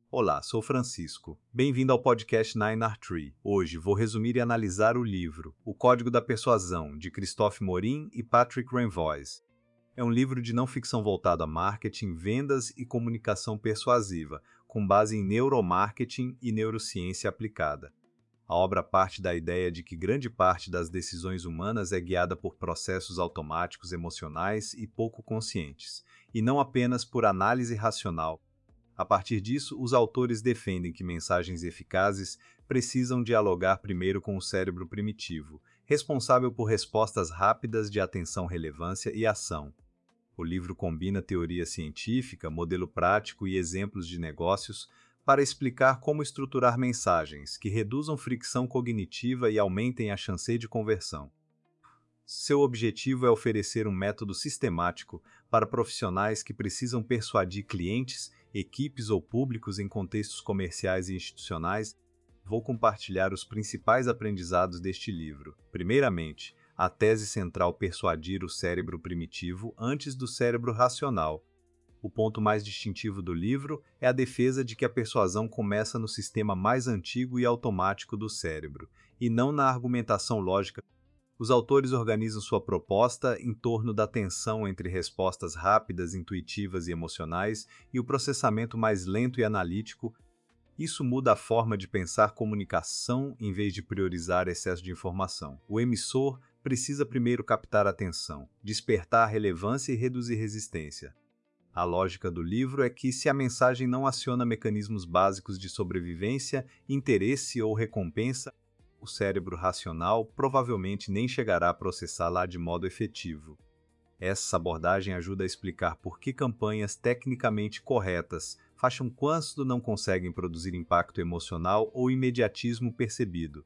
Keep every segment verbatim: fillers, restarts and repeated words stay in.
Olá, sou Francisco. Bem-vindo ao podcast Nine R Tree. Hoje vou resumir e analisar o livro O Código da Persuasão, de Christophe Morin e Patrick Renvoise. É um livro de não ficção voltado a marketing, vendas e comunicação persuasiva, com base em neuromarketing e neurociência aplicada. A obra parte da ideia de que grande parte das decisões humanas é guiada por processos automáticos emocionais e pouco conscientes, e não apenas por análise racional. A partir disso, os autores defendem que mensagens eficazes precisam dialogar primeiro com o cérebro primitivo, responsável por respostas rápidas de atenção, relevância e ação. O livro combina teoria científica, modelo prático e exemplos de negócios para explicar como estruturar mensagens que reduzam fricção cognitiva e aumentem a chance de conversão. Seu objetivo é oferecer um método sistemático para profissionais que precisam persuadir clientes, equipes ou públicos em contextos comerciais e institucionais. Vou compartilhar os principais aprendizados deste livro. Primeiramente, a tese central persuadir o cérebro primitivo antes do cérebro racional. O ponto mais distintivo do livro é a defesa de que a persuasão começa no sistema mais antigo e automático do cérebro, e não na argumentação lógica. Os autores organizam sua proposta em torno da tensão entre respostas rápidas, intuitivas e emocionais e o processamento mais lento e analítico. Isso muda a forma de pensar comunicação em vez de priorizar excesso de informação. O emissor precisa primeiro captar a atenção, despertar a relevância e reduzir resistência. A lógica do livro é que, se a mensagem não aciona mecanismos básicos de sobrevivência, interesse ou recompensa, o cérebro racional provavelmente nem chegará a processá-la de modo efetivo. Essa abordagem ajuda a explicar por que campanhas tecnicamente corretas facham quando não conseguem produzir impacto emocional ou imediatismo percebido.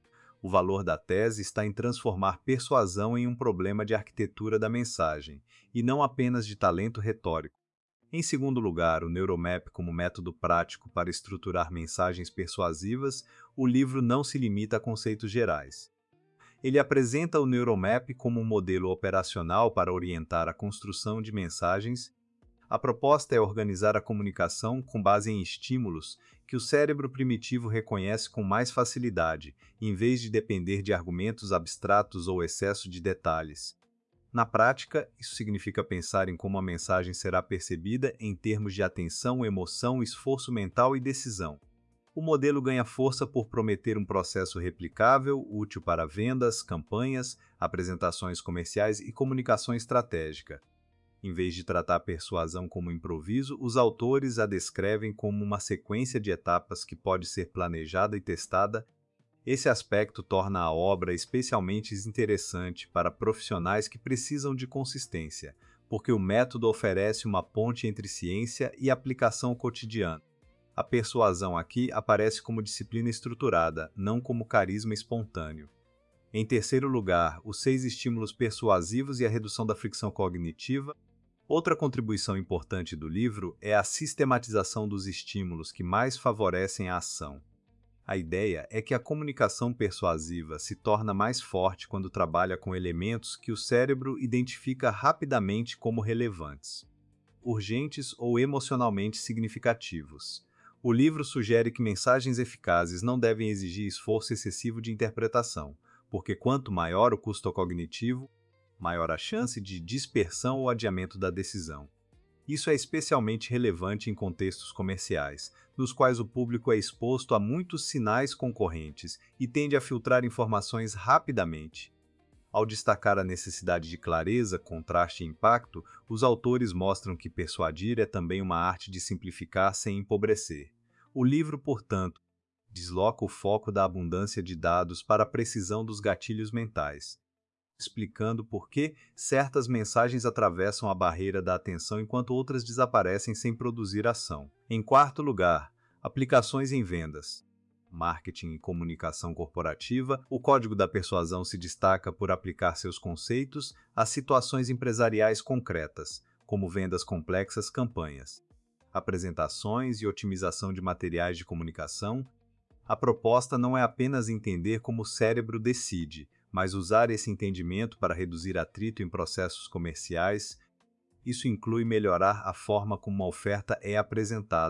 O valor da tese está em transformar persuasão em um problema de arquitetura da mensagem, e não apenas de talento retórico. Em segundo lugar, o Neuromap como método prático para estruturar mensagens persuasivas, o livro não se limita a conceitos gerais. Ele apresenta o Neuromap como um modelo operacional para orientar a construção de mensagens. A proposta é organizar a comunicação com base em estímulos que o cérebro primitivo reconhece com mais facilidade, em vez de depender de argumentos abstratos ou excesso de detalhes. Na prática, isso significa pensar em como a mensagem será percebida em termos de atenção, emoção, esforço mental e decisão. O modelo ganha força por prometer um processo replicável, útil para vendas, campanhas, apresentações comerciais e comunicação estratégica. Em vez de tratar a persuasão como improviso, os autores a descrevem como uma sequência de etapas que pode ser planejada e testada. Esse aspecto torna a obra especialmente interessante para profissionais que precisam de consistência, porque o método oferece uma ponte entre ciência e aplicação cotidiana. A persuasão aqui aparece como disciplina estruturada, não como carisma espontâneo. Em terceiro lugar, os seis estímulos persuasivos e a redução da fricção cognitiva. Outra contribuição importante do livro é a sistematização dos estímulos que mais favorecem a ação. A ideia é que a comunicação persuasiva se torna mais forte quando trabalha com elementos que o cérebro identifica rapidamente como relevantes, urgentes ou emocionalmente significativos. O livro sugere que mensagens eficazes não devem exigir esforço excessivo de interpretação, porque quanto maior o custo cognitivo, maior a chance de dispersão ou adiamento da decisão. Isso é especialmente relevante em contextos comerciais, nos quais o público é exposto a muitos sinais concorrentes e tende a filtrar informações rapidamente. Ao destacar a necessidade de clareza, contraste e impacto, os autores mostram que persuadir é também uma arte de simplificar sem empobrecer. O livro, portanto, desloca o foco da abundância de dados para a precisão dos gatilhos mentais, explicando por que certas mensagens atravessam a barreira da atenção enquanto outras desaparecem sem produzir ação. Em quarto lugar, aplicações em vendas, marketing e comunicação corporativa. O Código da Persuasão se destaca por aplicar seus conceitos a situações empresariais concretas, como vendas complexas, campanhas, apresentações e otimização de materiais de comunicação. A proposta não é apenas entender como o cérebro decide, mas usar esse entendimento para reduzir atrito em processos comerciais. Isso inclui melhorar a forma como uma oferta é apresentada,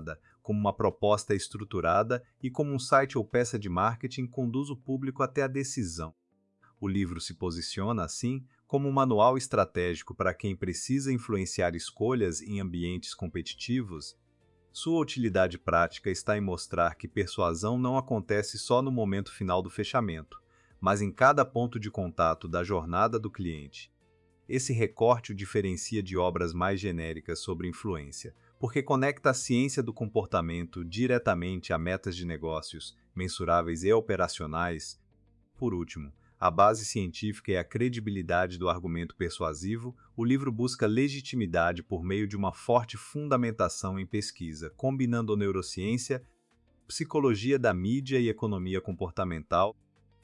como uma proposta estruturada e como um site ou peça de marketing conduz o público até a decisão. O livro se posiciona, assim, como um manual estratégico para quem precisa influenciar escolhas em ambientes competitivos. Sua utilidade prática está em mostrar que persuasão não acontece só no momento final do fechamento, mas em cada ponto de contato da jornada do cliente. Esse recorte o diferencia de obras mais genéricas sobre influência, porque conecta a ciência do comportamento diretamente a metas de negócios, mensuráveis e operacionais. Por último, a base científica e a credibilidade do argumento persuasivo, o livro busca legitimidade por meio de uma forte fundamentação em pesquisa, combinando neurociência, psicologia da mídia e economia comportamental.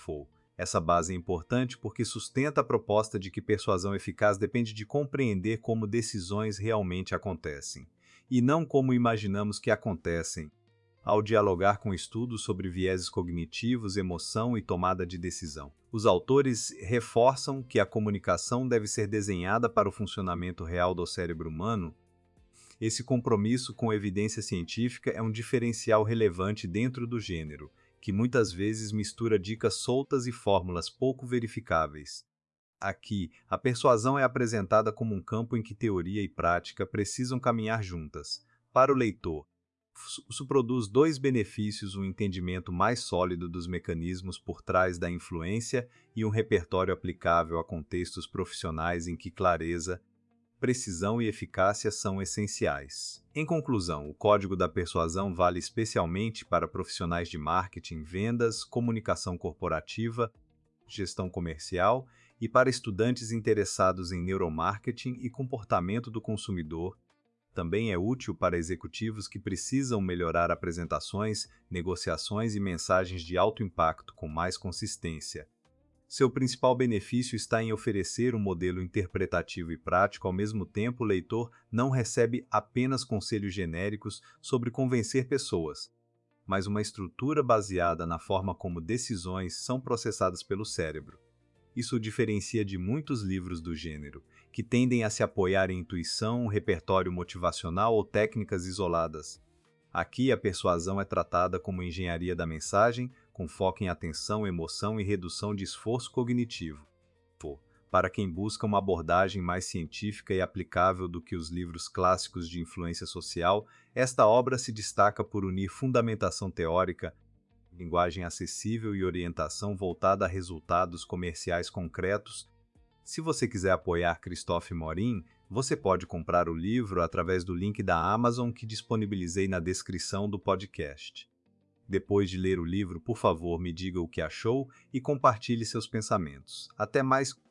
Essa base é importante porque sustenta a proposta de que persuasão eficaz depende de compreender como decisões realmente acontecem, e não como imaginamos que acontecem. Ao dialogar com estudos sobre vieses cognitivos, emoção e tomada de decisão, os autores reforçam que a comunicação deve ser desenhada para o funcionamento real do cérebro humano. Esse compromisso com evidência científica é um diferencial relevante dentro do gênero, que muitas vezes mistura dicas soltas e fórmulas pouco verificáveis. Aqui, a persuasão é apresentada como um campo em que teoria e prática precisam caminhar juntas. Para o leitor, isso produz dois benefícios: um entendimento mais sólido dos mecanismos por trás da influência e um repertório aplicável a contextos profissionais em que clareza, precisão e eficácia são essenciais. Em conclusão, o Código da Persuasão vale especialmente para profissionais de marketing, vendas, comunicação corporativa, gestão comercial e para estudantes interessados em neuromarketing e comportamento do consumidor. Também é útil para executivos que precisam melhorar apresentações, negociações e mensagens de alto impacto com mais consistência. Seu principal benefício está em oferecer um modelo interpretativo e prático. Ao mesmo tempo, o leitor não recebe apenas conselhos genéricos sobre convencer pessoas, mas uma estrutura baseada na forma como decisões são processadas pelo cérebro. Isso o diferencia de muitos livros do gênero, que tendem a se apoiar em intuição, repertório motivacional ou técnicas isoladas. Aqui, a persuasão é tratada como engenharia da mensagem, com foco em atenção, emoção e redução de esforço cognitivo. Para quem busca uma abordagem mais científica e aplicável do que os livros clássicos de influência social, esta obra se destaca por unir fundamentação teórica, linguagem acessível e orientação voltada a resultados comerciais concretos. Se você quiser apoiar Christophe Morin, você pode comprar o livro através do link da Amazon que disponibilizei na descrição do podcast. Depois de ler o livro, por favor, me diga o que achou e compartilhe seus pensamentos. Até mais!